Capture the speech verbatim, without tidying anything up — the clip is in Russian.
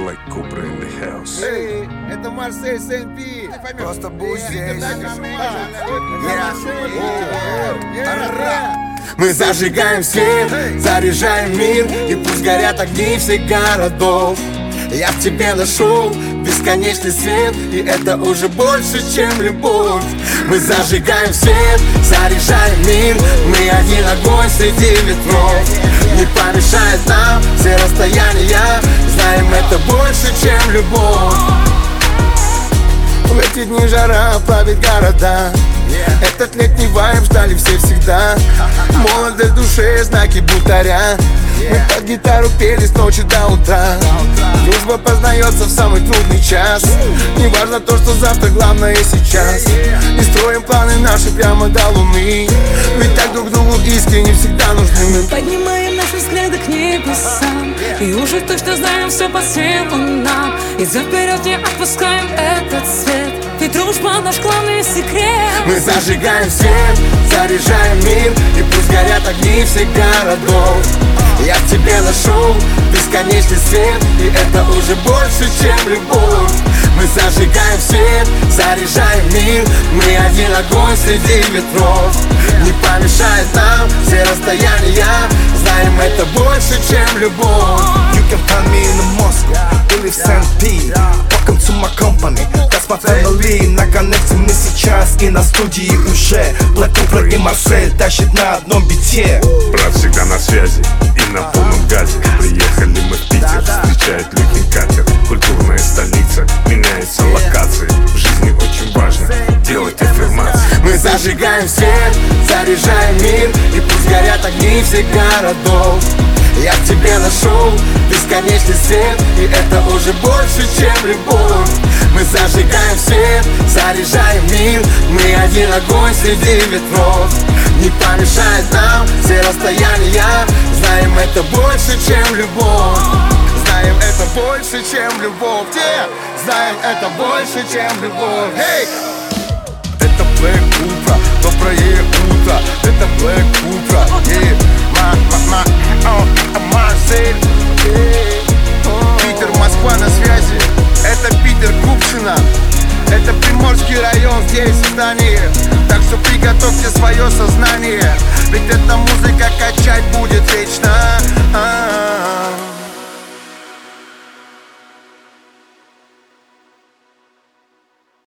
Black Cobra in the house. Эй, это Марсель Сен-Пи. Просто будь здесь. Мы зажигаем свет, заряжаем мир, и пусть горят огни всех городов. Я в тебе нашел бесконечный свет, и это уже больше, чем любовь. Мы зажигаем свет, заряжаем мир, мы один огонь среди ветров. Не помешает нам все расстояния, знаем, это больше, чем любовь. В эти дни жара плавит города, этот летний вайб ждали все всегда. Молодость в душе, знаки бунтаря. Мы под гитару пели с ночи до утра. Дружба познается в самый трудный час. Не важно то, что завтра, главное сейчас. И строим планы наши прямо до луны, ведь так друг другу искренне всегда нужны. Мы поднимаем наши взгляды к небесам, и уже точно знаем все по свету нам. И за вперед не отпускаем этот свет, ведь дружба наш главный секрет. Мы зажигаем свет, заряжаем мир, и пусть горят огни всех городов. Я в тебе нашел бесконечный свет, и это уже больше, чем любовь. Мы зажигаем свет, заряжаем мир, мы один огонь среди ветров. Не помешает нам все расстояния, знаем, это больше, чем любовь. You can find me in Moscow или в Сен-Пи. Welcome to my company, that's my family. На коннекте мы сейчас и на студии уже. Black Cobra и Марсель тащит на одном бите. Брат всегда на связи и на полном газе. Приехали мы в Питер, встречает легкий катер. Культурная столица, меняются локации. В жизни очень важно делать аффирмации. Мы зажигаем свет, заряжаем мир, и пусть горят огни всех городов. Я в тебе нашел бесконечный свет, и это уже больше, чем любовь. Мы зажигаем свет, заряжаем мир, мы один огонь среди ветров. Не помешает нам все расстояния, знаем, это больше, чем любовь. Знаем, это больше, чем любовь. Yeah. Знаем, это больше, чем любовь. Hey! Это Black Cobra, доброе утро. Это Black Cobra, yeah. Ма, ма, ма, о, Марсель, Питер, Москва на связи. Это Питер, Купчино. Это Приморский район, здесь здание. Так что приготовьте свое сознание, ведь эта музыка качать будет вечно. А-а-а.